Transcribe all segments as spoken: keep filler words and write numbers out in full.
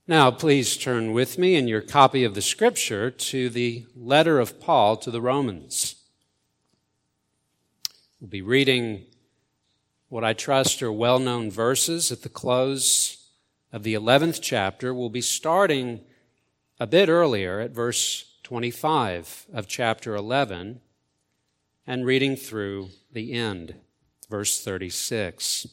Now, please turn with me in your copy of the Scripture to the letter of Paul to the Romans. We'll be reading what I trust are well-known verses at the close of the eleventh chapter. We'll be starting a bit earlier at verse twenty-five of chapter eleven and reading through the end, verse thirty-six.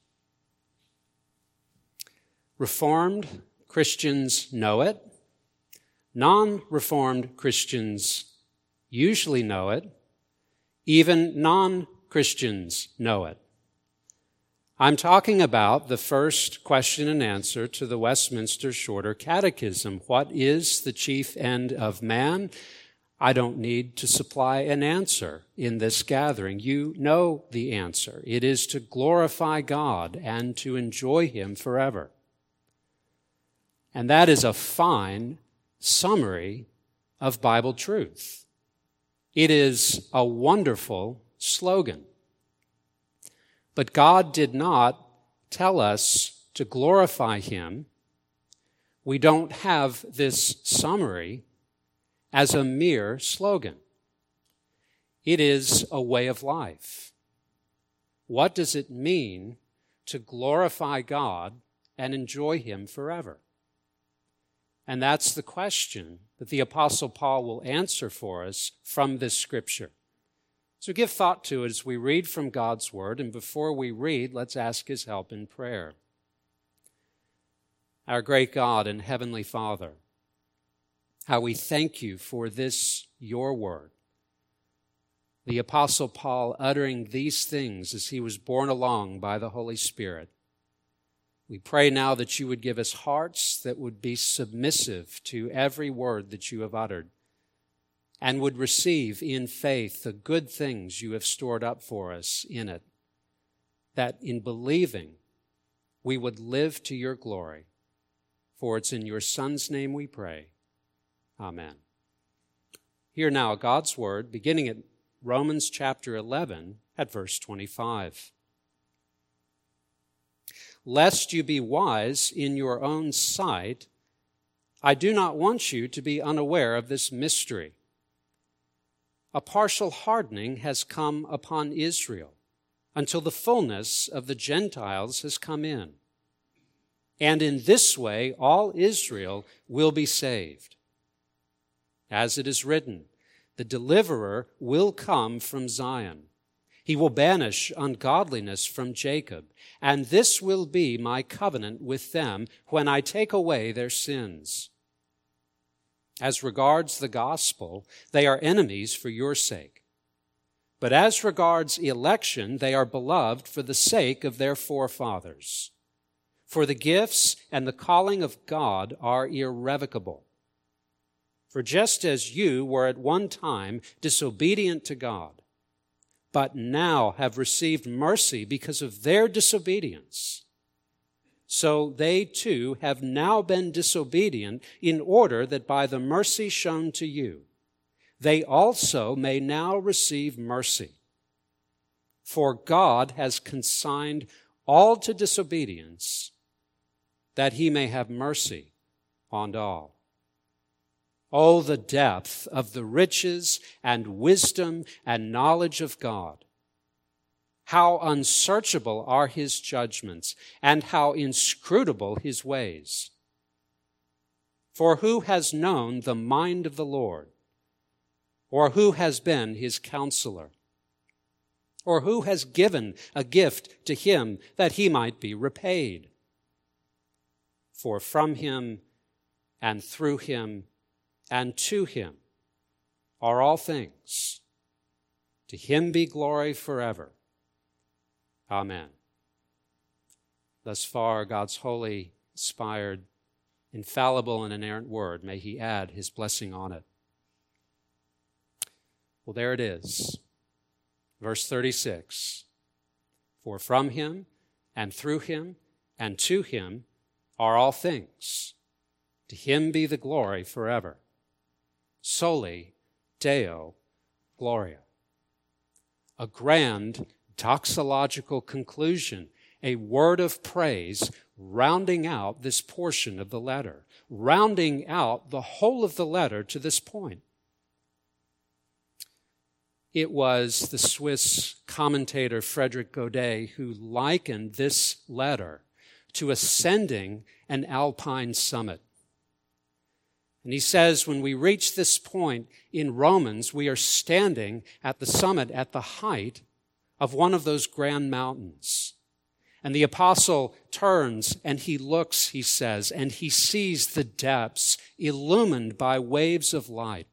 Reformed Christians know it. Non-Reformed Christians usually know it. Even non-Christians know it. I'm talking about the first question and answer to the Westminster Shorter Catechism. What is the chief end of man? I don't need to supply an answer in this gathering. You know the answer. It is to glorify God and to enjoy Him forever. And that is a fine summary of Bible truth. It is a wonderful slogan. But God did not tell us to glorify Him. We don't have this summary as a mere slogan. It is a way of life. What does it mean to glorify God and enjoy Him forever? And that's the question that the Apostle Paul will answer for us from this Scripture. So give thought to it as we read from God's Word, and before we read, let's ask His help in prayer. Our great God and Heavenly Father, how we thank You for this, Your Word. The Apostle Paul uttering these things as he was borne along by the Holy Spirit. We pray now that You would give us hearts that would be submissive to every word that You have uttered and would receive in faith the good things You have stored up for us in it, that in believing we would live to Your glory. For it's in Your Son's name we pray. Amen. Hear now God's Word, beginning at Romans chapter eleven at verse twenty-five. Lest you be wise in your own sight, I do not want you to be unaware of this mystery. A partial hardening has come upon Israel until the fullness of the Gentiles has come in. And in this way, all Israel will be saved. As it is written, the deliverer will come from Zion. He will banish ungodliness from Jacob, and this will be my covenant with them when I take away their sins. As regards the gospel, they are enemies for your sake. But as regards election, they are beloved for the sake of their forefathers. For the gifts and the calling of God are irrevocable. For just as you were at one time disobedient to God, but now have received mercy because of their disobedience, so they too have now been disobedient in order that by the mercy shown to you, they also may now receive mercy. For God has consigned all to disobedience, that He may have mercy on all. Oh, the depth of the riches and wisdom and knowledge of God. How unsearchable are His judgments, and how inscrutable His ways. For who has known the mind of the Lord? Or who has been His counselor? Or who has given a gift to him that he might be repaid? For from Him and through Him and to Him are all things. To Him be glory forever. Amen. Thus far, God's holy, inspired, infallible, and inerrant word, may He add His blessing on it. Well, there it is. Verse thirty-six. For from Him and through Him and to Him are all things. To Him be the glory forever. Soli Deo Gloria. A grand doxological conclusion a word of praise rounding out this portion of the letter, rounding out the whole of the letter to this point. It was the Swiss commentator Frederick Godet who likened this letter to ascending an alpine summit. And he says, when we reach this point in Romans, we are standing at the summit, at the height of one of those grand mountains. And the apostle turns and he looks, he says, and he sees the depths illumined by waves of light.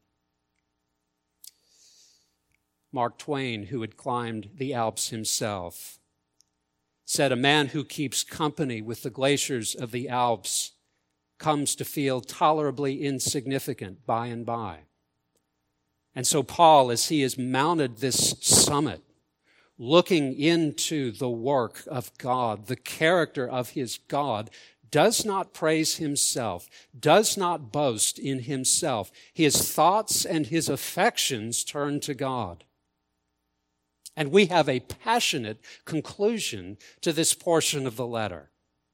Mark Twain, who had climbed the Alps himself, said, "A man who keeps company with the glaciers of the Alps comes to feel tolerably insignificant by and by." And so Paul, as he has mounted this summit, looking into the work of God, the character of his God, does not praise himself, does not boast in himself. His thoughts and his affections turn to God. And we have a passionate conclusion to this portion of the letter.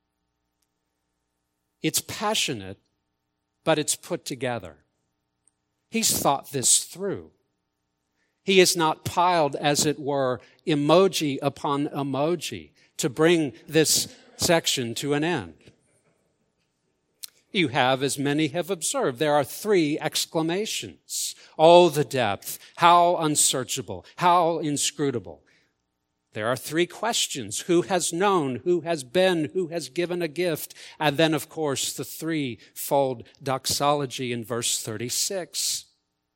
It's passionate, but it's put together. He's thought this through. He has not piled, as it were, emoji upon emoji to bring this section to an end. You have, as many have observed, there are three exclamations. Oh, the depth, how unsearchable, how inscrutable. There are three questions. Who has known? Who has been? Who has given a gift? And then, of course, the threefold doxology in verse thirty-six.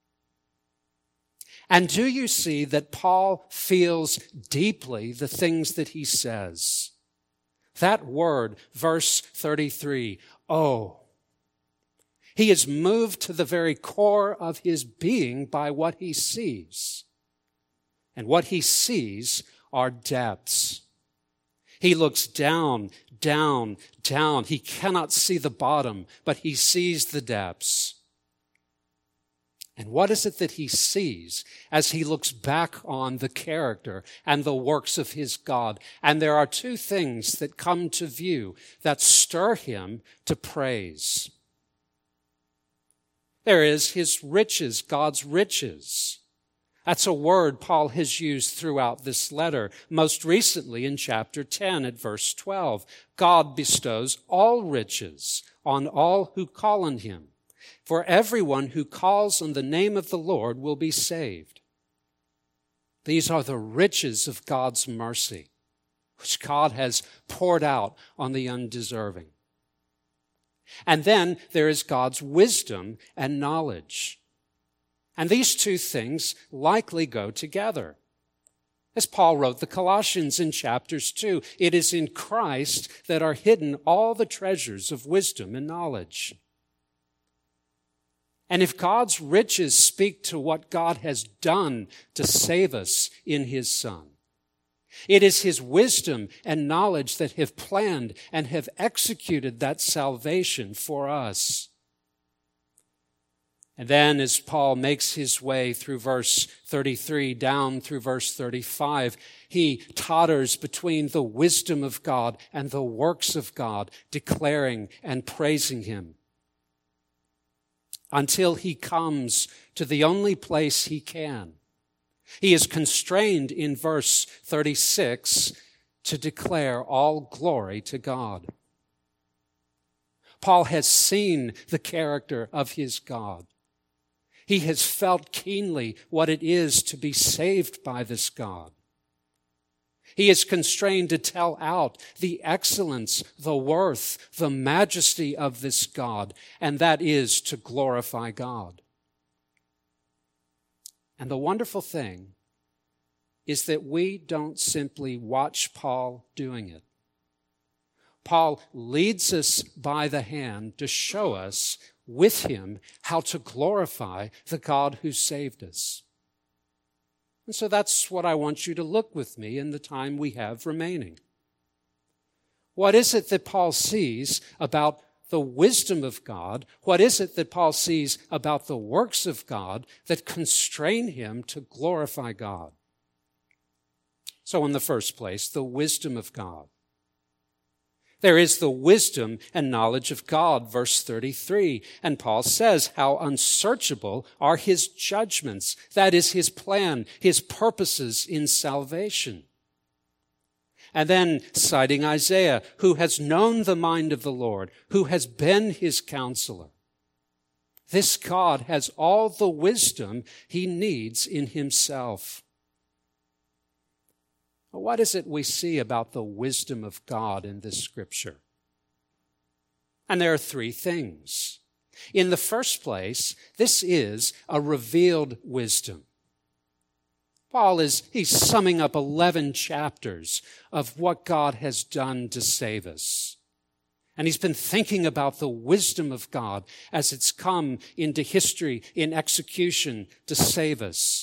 And do you see that Paul feels deeply the things that he says? That word, verse thirty-three, oh. He is moved to the very core of his being by what he sees. And what he sees are depths. He looks down, down, down. He cannot see the bottom, but he sees the depths. And what is it that he sees as he looks back on the character and the works of his God? And there are two things that come to view that stir him to praise. There is his riches, God's riches. That's a word Paul has used throughout this letter, most recently in chapter ten at verse twelve. God bestows all riches on all who call on him. For everyone who calls on the name of the Lord will be saved. These are the riches of God's mercy, which God has poured out on the undeserving. And then there is God's wisdom and knowledge. And these two things likely go together. As Paul wrote the Colossians in chapters two, it is in Christ that are hidden all the treasures of wisdom and knowledge. And if God's riches speak to what God has done to save us in his Son, it is his wisdom and knowledge that have planned and have executed that salvation for us. And then as Paul makes his way through verse thirty-three down through verse thirty-five, he totters between the wisdom of God and the works of God, declaring and praising him, until he comes to the only place he can. He is constrained in verse thirty-six to declare all glory to God. Paul has seen the character of his God. He has felt keenly what it is to be saved by this God. He is constrained to tell out the excellence, the worth, the majesty of this God, and that is to glorify God. And the wonderful thing is that we don't simply watch Paul doing it. Paul leads us by the hand to show us with him how to glorify the God who saved us. And so that's what I want you to look with me in the time we have remaining. What is it that Paul sees about the wisdom of God? What is it that Paul sees about the works of God that constrain him to glorify God? So in the first place, the wisdom of God. There is the wisdom and knowledge of God, verse thirty-three. And Paul says how unsearchable are his judgments. That is his plan, his purposes in salvation. And then citing Isaiah, who has known the mind of the Lord, who has been his counselor. This God has all the wisdom he needs in himself. What is it we see about the wisdom of God in this scripture? And there are three things. In the first place, this is a revealed wisdom. Paul is, he's summing up eleven chapters of what God has done to save us. And he's been thinking about the wisdom of God as it's come into history in execution to save us.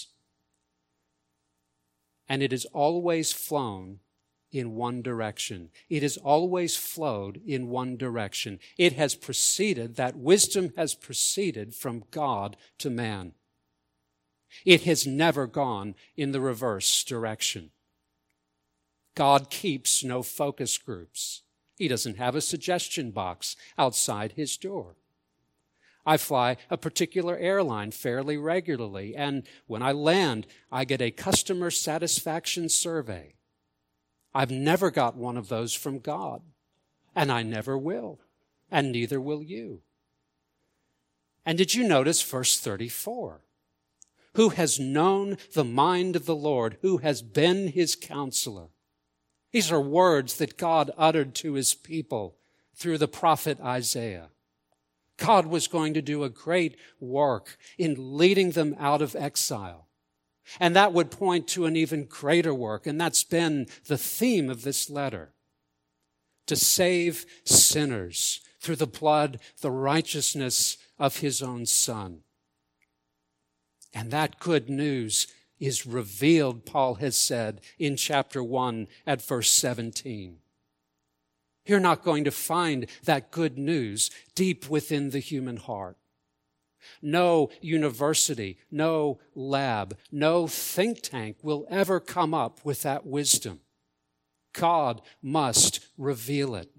And it has always flown in one direction. It has always flowed in one direction. It has proceeded, that wisdom has proceeded from God to man. It has never gone in the reverse direction. God keeps no focus groups. He doesn't have a suggestion box outside his door. I fly a particular airline fairly regularly, and when I land, I get a customer satisfaction survey. I've never got one of those from God, and I never will, and neither will you. And did you notice verse thirty-four? Who has known the mind of the Lord, who has been his counselor? These are words that God uttered to his people through the prophet Isaiah. God was going to do a great work in leading them out of exile. And that would point to an even greater work, and that's been the theme of this letter. To save sinners through the blood, the righteousness of his own Son. And that good news is revealed, Paul has said, in chapter one at verse seventeen. You're not going to find that good news deep within the human heart. No university, no lab, no think tank will ever come up with that wisdom. God must reveal it.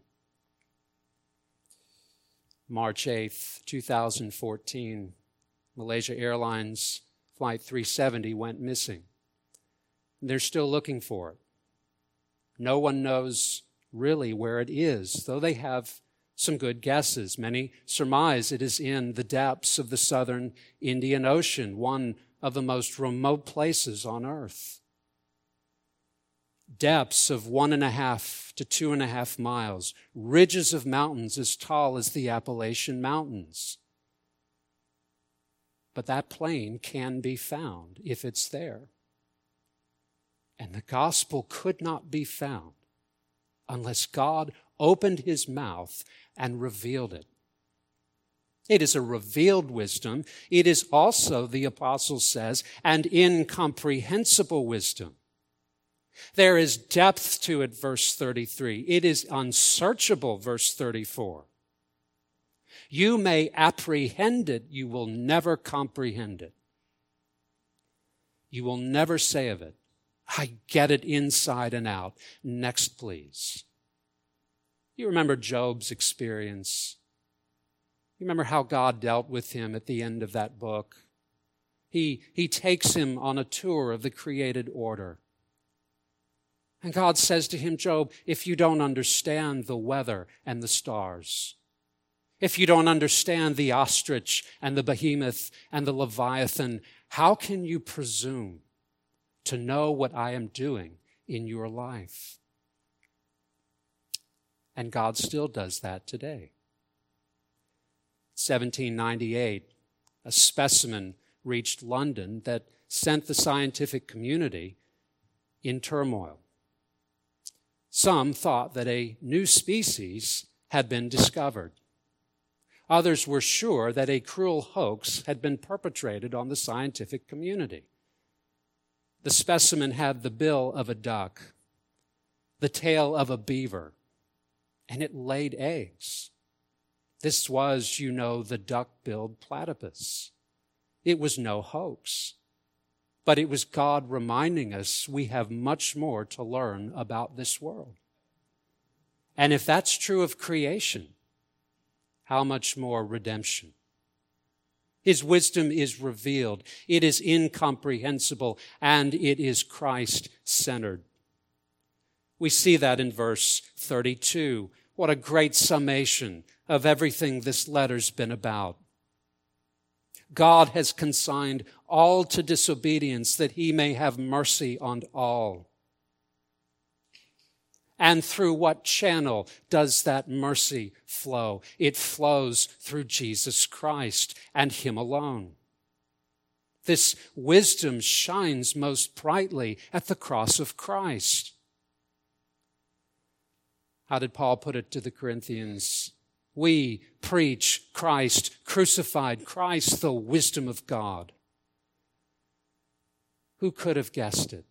March eighth, twenty fourteen, Malaysia Airlines Flight three seventy went missing. They're still looking for it. No one knows really where it is, though they have some good guesses. Many surmise it is in the depths of the southern Indian Ocean, one of the most remote places on earth. Depths of one and a half to two and a half miles, ridges of mountains as tall as the Appalachian Mountains. But that plane can be found if it's there. And the gospel could not be found unless God opened his mouth and revealed it. It is a revealed wisdom. It is also, the apostle says, an incomprehensible wisdom. There is depth to it, verse thirty-three. It is unsearchable, verse thirty-four. You may apprehend it, you will never comprehend it. You will never say of it, I get it inside and out. Next, please. You remember Job's experience. You remember how God dealt with him at the end of that book. He, he takes him on a tour of the created order. And God says to him, Job, if you don't understand the weather and the stars, if you don't understand the ostrich and the behemoth and the leviathan, how can you presume to know what I am doing in your life? And God still does that today. seventeen ninety-eight, a specimen reached London that sent the scientific community in turmoil. Some thought that a new species had been discovered. Others were sure that a cruel hoax had been perpetrated on the scientific community. The specimen had the bill of a duck, the tail of a beaver, and it laid eggs. This was, you know, the duck-billed platypus. It was no hoax, but it was God reminding us we have much more to learn about this world. And if that's true of creation, how much more redemption? His wisdom is revealed. It is incomprehensible, and it is Christ-centered. We see that in verse thirty-two. What a great summation of everything this letter's been about. God has consigned all to disobedience that he may have mercy on all. And through what channel does that mercy flow? It flows through Jesus Christ and him alone. This wisdom shines most brightly at the cross of Christ. How did Paul put it to the Corinthians? We preach Christ crucified, Christ the wisdom of God. Who could have guessed it?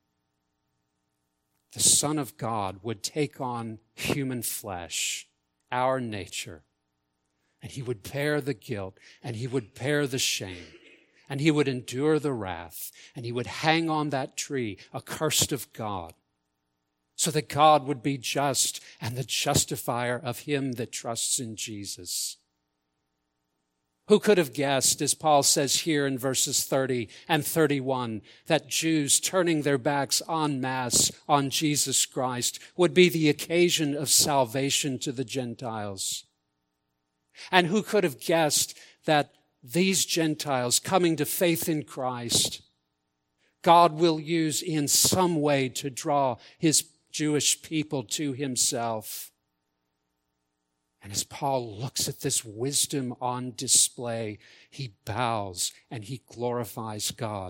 The Son of God would take on human flesh, our nature, and he would bear the guilt, and he would bear the shame, and he would endure the wrath, and he would hang on that tree, accursed of God, so that God would be just and the justifier of him that trusts in Jesus. Who could have guessed, as Paul says here in verses thirty and thirty-one, that Jews turning their backs en masse on Jesus Christ would be the occasion of salvation to the Gentiles? And who could have guessed that these Gentiles coming to faith in Christ, God will use in some way to draw his Jewish people to himself? And as Paul looks at this wisdom on display, he bows and he glorifies God.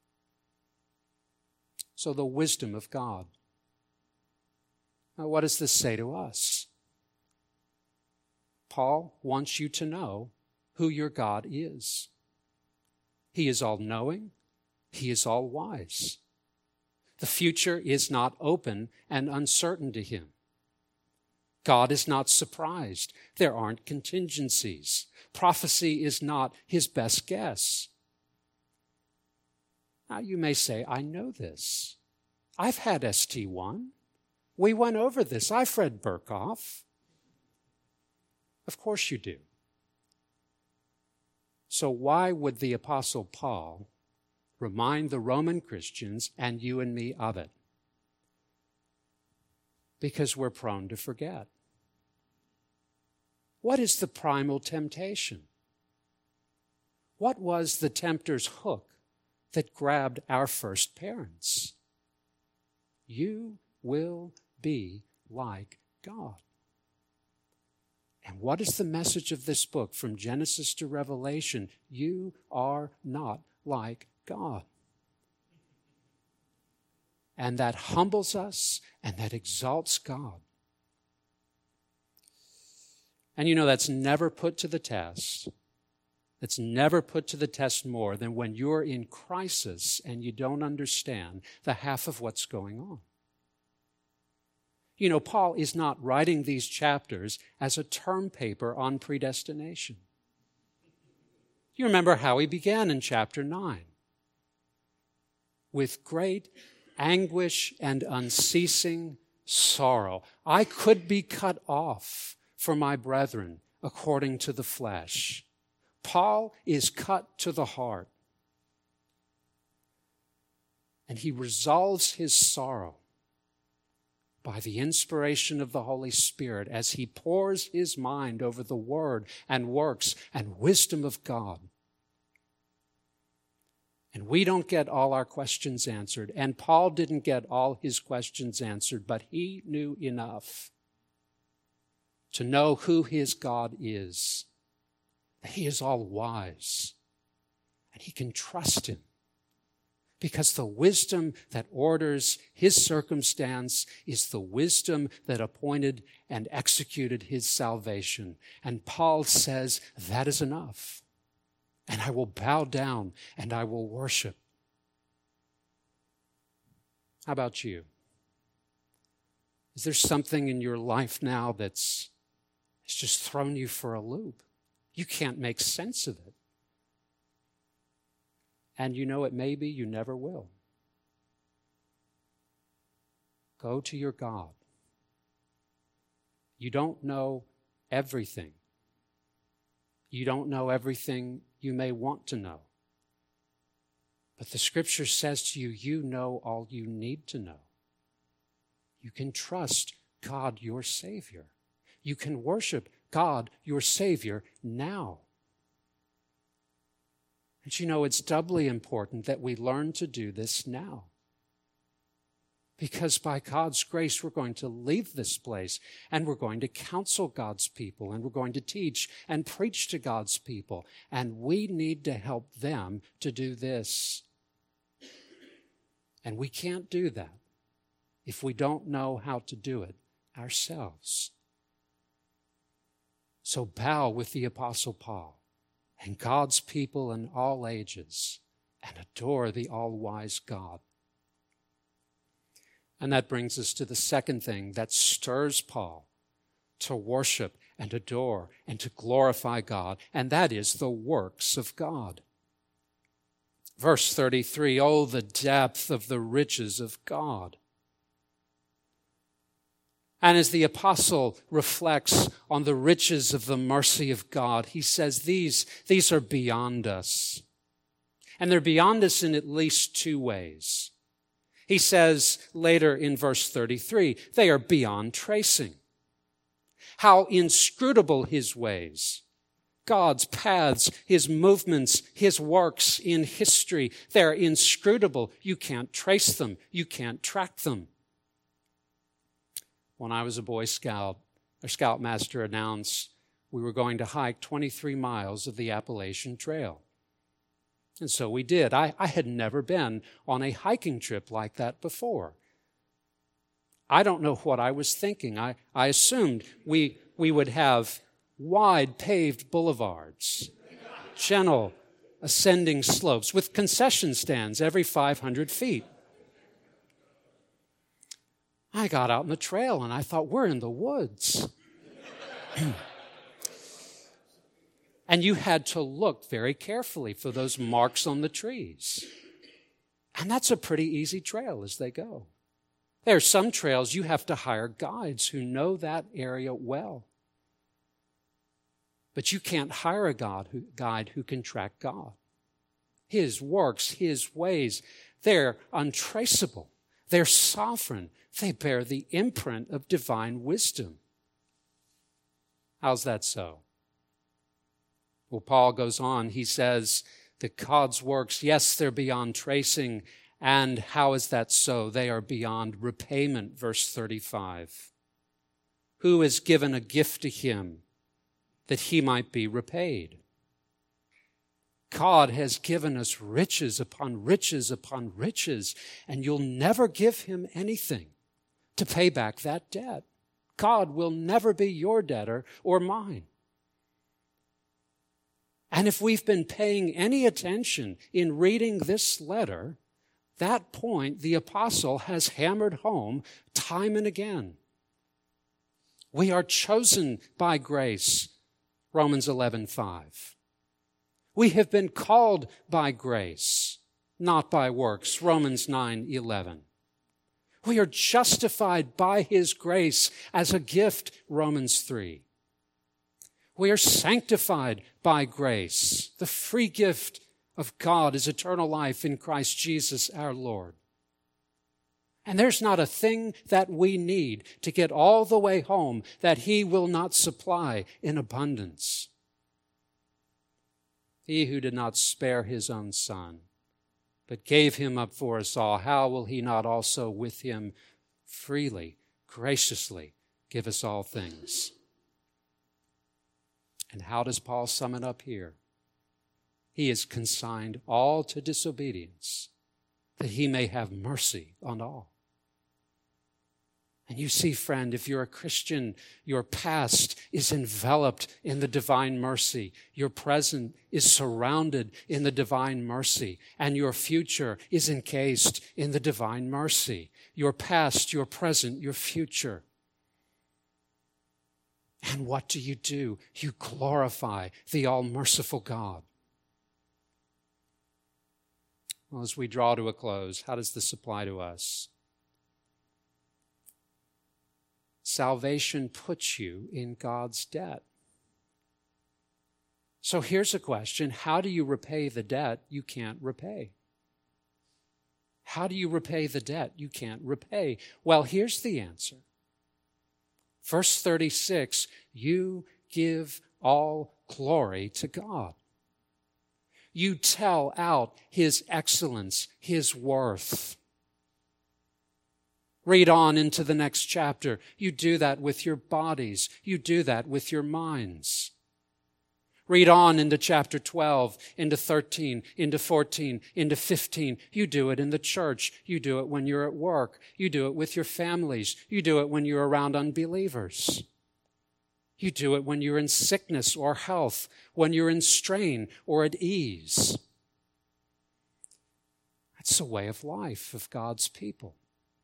So the wisdom of God. Now, what does this say to us? Paul wants you to know who your God is. He is all-knowing. He is all-wise. The future is not open and uncertain to him. God is not surprised. There aren't contingencies. Prophecy is not his best guess. Now you may say, I know this. I've had S T one. We went over this. I've read Berkhoff. Of course you do. So why would the Apostle Paul remind the Roman Christians and you and me of it? Because we're prone to forget. What is the primal temptation? What was the tempter's hook that grabbed our first parents? You will be like God. And what is the message of this book from Genesis to Revelation? You are not like God. And that humbles us and that exalts God. And you know, that's never put to the test. That's never put to the test more than when you're in crisis and you don't understand the half of what's going on. You know, Paul is not writing these chapters as a term paper on predestination. You remember how he began in chapter nine. With great anguish and unceasing sorrow, I could be cut off for my brethren according to the flesh. Paul is cut to the heart. And he resolves his sorrow by the inspiration of the Holy Spirit as he pours his mind over the word and works and wisdom of God. And we don't get all our questions answered. And Paul didn't get all his questions answered, but he knew enough to know who his God is. That he is all wise. And he can trust him. Because the wisdom that orders his circumstance is the wisdom that appointed and executed his salvation. And Paul says, that is enough. And I will bow down and I will worship. How about you? Is there something in your life now that's it's just thrown you for a loop? You can't make sense of it. And you know it may be you never will. Go to your God. You don't know everything. You don't know everything you may want to know. But the Scripture says to you, you know all you need to know. You can trust God, your Savior. You can worship God, your Savior, now. And you know, it's doubly important that we learn to do this now. Because by God's grace, we're going to leave this place and we're going to counsel God's people and we're going to teach and preach to God's people. And we need to help them to do this. And we can't do that if we don't know how to do it ourselves. So bow with the Apostle Paul and God's people in all ages and adore the all-wise God. And that brings us to the second thing that stirs Paul to worship and adore and to glorify God, and that is the works of God. Verse thirty-three, oh, the depth of the riches of God. And as the apostle reflects on the riches of the mercy of God, he says these, these are beyond us. And they're beyond us in at least two ways. He says later in verse thirty-three, they are beyond tracing. How inscrutable his ways. God's paths, his movements, his works in history, they're inscrutable. You can't trace them. You can't track them. When I was a Boy Scout, our Scoutmaster announced we were going to hike twenty-three miles of the Appalachian Trail. And so we did. I, I had never been on a hiking trip like that before. I don't know what I was thinking. I, I assumed we, we would have wide paved boulevards, gentle ascending slopes with concession stands every five hundred feet. I got out on the trail and I thought, we're in the woods. And you had to look very carefully for those marks on the trees. And that's a pretty easy trail as they go. There are some trails you have to hire guides who know that area well. But you can't hire a God who, guide who can track God. His works, his ways, they're untraceable. They're sovereign. They bear the imprint of divine wisdom. How's that so? Well, Paul goes on. He says that God's works, yes, they're beyond tracing. And how is that so? They are beyond repayment, verse thirty-five. Who has given a gift to him that he might be repaid? God has given us riches upon riches upon riches, and you'll never give him anything to pay back that debt. God will never be your debtor or mine. And if we've been paying any attention in reading this letter, that point the apostle has hammered home time and again. We are chosen by grace, Romans eleven five. We have been called by grace, not by works, Romans nine eleven. We are justified by his grace as a gift, Romans three. We are sanctified by grace. The free gift of God is eternal life in Christ Jesus our Lord. And there's not a thing that we need to get all the way home that he will not supply in abundance. He who did not spare his own son, but gave him up for us all, how will he not also with him freely, graciously give us all things? And how does Paul sum it up here? He has consigned all to disobedience, that he may have mercy on all. And you see, friend, if you're a Christian, your past is enveloped in the divine mercy. Your present is surrounded in the divine mercy. And your future is encased in the divine mercy. Your past, your present, your future. And what do you do? You glorify the all-merciful God. Well, as we draw to a close, how does this apply to us? salvation puts you in God's debt. So here's a question. How do you repay the debt you can't repay? How do you repay the debt you can't repay? Well, here's the answer. Verse thirty-six, you give all glory to God. You tell out His excellence, His worth. Read on into the next chapter. You do that with your bodies. You do that with your minds. Read on into chapter twelve, into thirteen, into fourteen, into fifteen. You do it in the church. You do it when you're at work. You do it with your families. You do it when you're around unbelievers. You do it when you're in sickness or health, when you're in strain or at ease. That's the way of life of God's people.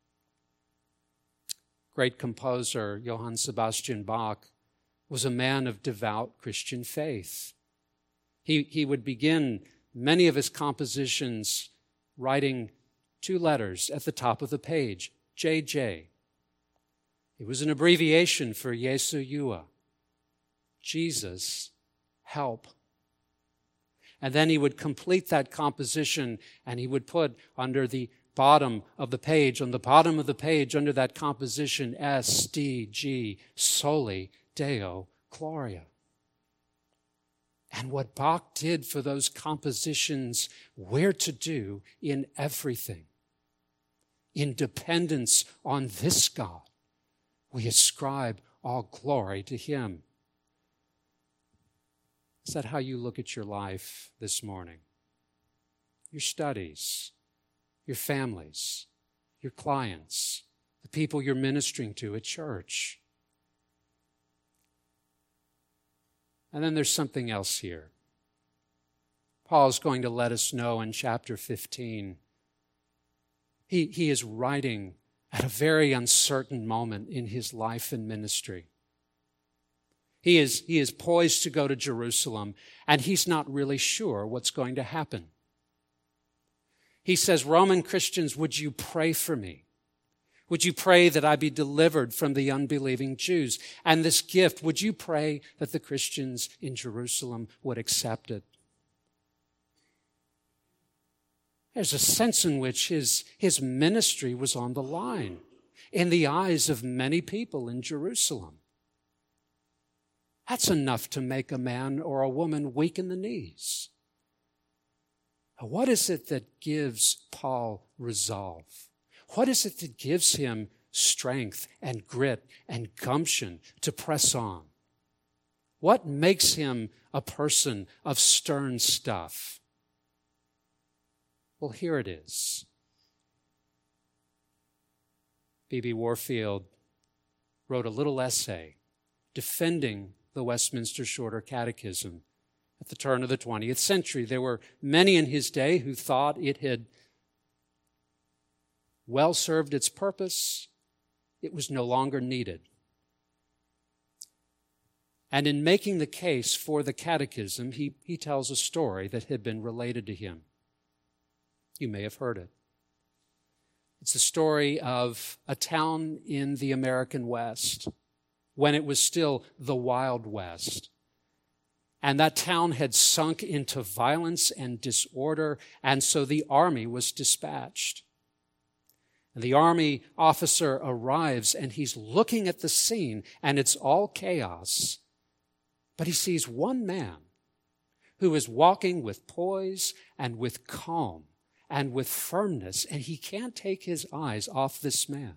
Great composer Johann Sebastian Bach was a man of devout Christian faith. He, he would begin many of his compositions writing two letters at the top of the page, J J. It was an abbreviation for Jesu Jua, Jesus, help. And then he would complete that composition and he would put under the bottom of the page, on the bottom of the page under that composition, S D G, Soli Deo Gloria. And what Bach did for those compositions, we're to do in everything. In dependence on this God, we ascribe all glory to Him. Is that how you look at your life this morning? Your studies, your families, your clients, the people you're ministering to at church. And then there's something else here. Paul's going to let us know in chapter fifteen. He, he is writing at a very uncertain moment in his life and ministry. He is, he is poised to go to Jerusalem, and he's not really sure what's going to happen. He says, Roman Christians, would you pray for me? Would you pray that I be delivered from the unbelieving Jews? And this gift, would you pray that the Christians in Jerusalem would accept it? There's a sense in which his, his ministry was on the line in the eyes of many people in Jerusalem. That's enough to make a man or a woman weak in the knees. What is it that gives Paul resolve? What is it that gives him strength and grit and gumption to press on? What makes him a person of stern stuff? Well, here it is. B B Warfield wrote a little essay defending the Westminster Shorter Catechism at the turn of the twentieth century. There were many in his day who thought it had well served its purpose. It was no longer needed. And in making the case for the catechism, he, he tells a story that had been related to him. You may have heard it. It's the story of a town in the American West when it was still the Wild West. And that town had sunk into violence and disorder, and so the army was dispatched. And the army officer arrives, and he's looking at the scene, and it's all chaos. But he sees one man who is walking with poise and with calm and with firmness, and he can't take his eyes off this man.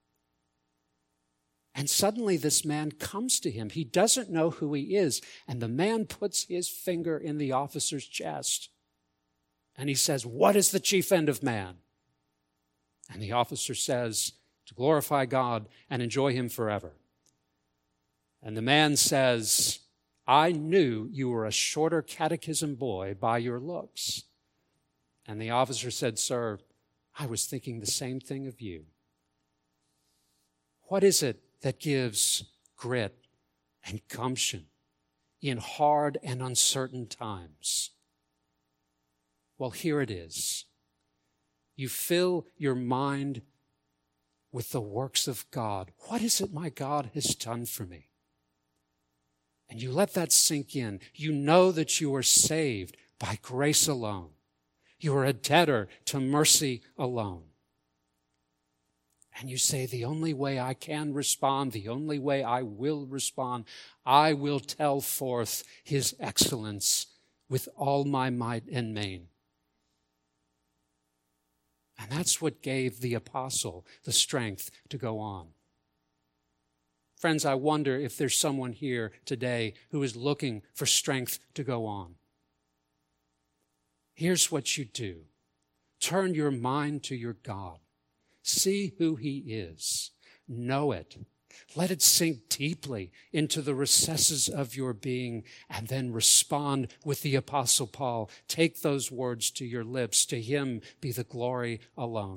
And suddenly this man comes to him. He doesn't know who he is, and the man puts his finger in the officer's chest. And he says, "What is the chief end of man?" And the officer says, "To glorify God and enjoy Him forever." And the man says, "I knew you were a shorter catechism boy by your looks." And the officer said, "Sir, I was thinking the same thing of you." What is it that gives grit and gumption in hard and uncertain times? Well, here it is. You fill your mind with the works of God. What is it my God has done for me? And you let that sink in. You know that you are saved by grace alone. You are a debtor to mercy alone. And you say, the only way I can respond, the only way I will respond, I will tell forth his excellence with all my might and main. And that's what gave the apostle the strength to go on. Friends, I wonder if there's someone here today who is looking for strength to go on. Here's what you do. Turn your mind to your God. See who he is. Know it. Let it sink deeply into the recesses of your being, and then respond with the Apostle Paul. Take those words to your lips. To him be the glory alone.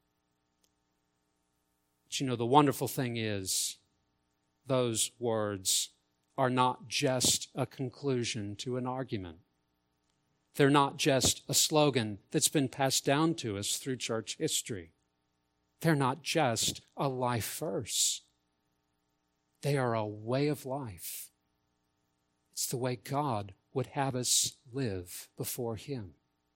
But you know, the wonderful thing is, those words are not just a conclusion to an argument. They're not just a slogan that's been passed down to us through church history. They're not just a life verse. They are a way of life. It's the way God would have us live before him.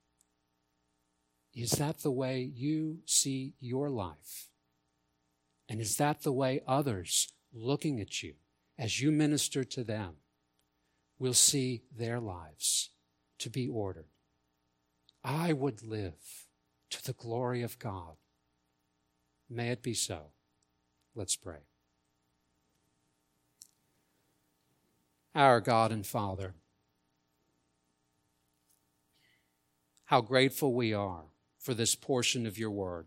Is that the way you see your life? And is that the way others looking at you as you minister to them will see their lives to be ordered? I would live to the glory of God. May it be so. Let's pray. Our God and Father, how grateful we are for this portion of your word.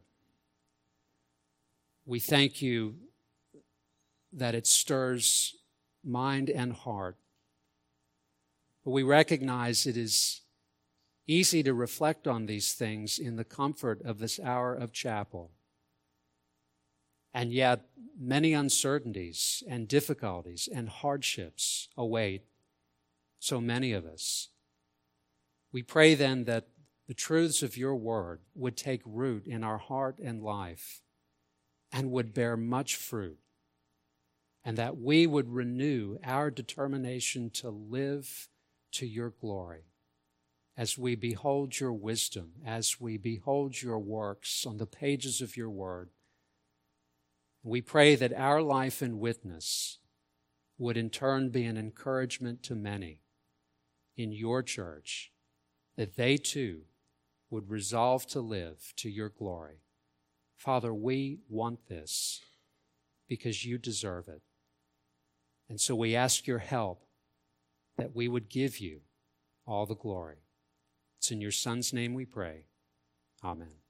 We thank you that it stirs mind and heart. But we recognize it is easy to reflect on these things in the comfort of this hour of chapel. And yet, many uncertainties and difficulties and hardships await so many of us. We pray then that the truths of your word would take root in our heart and life and would bear much fruit, and that we would renew our determination to live to your glory as we behold your wisdom, as we behold your works on the pages of your word. We pray that our life and witness would in turn be an encouragement to many in your church, that they too would resolve to live to your glory. Father, we want this because you deserve it. And so we ask your help that we would give you all the glory. It's in your Son's name we pray. Amen.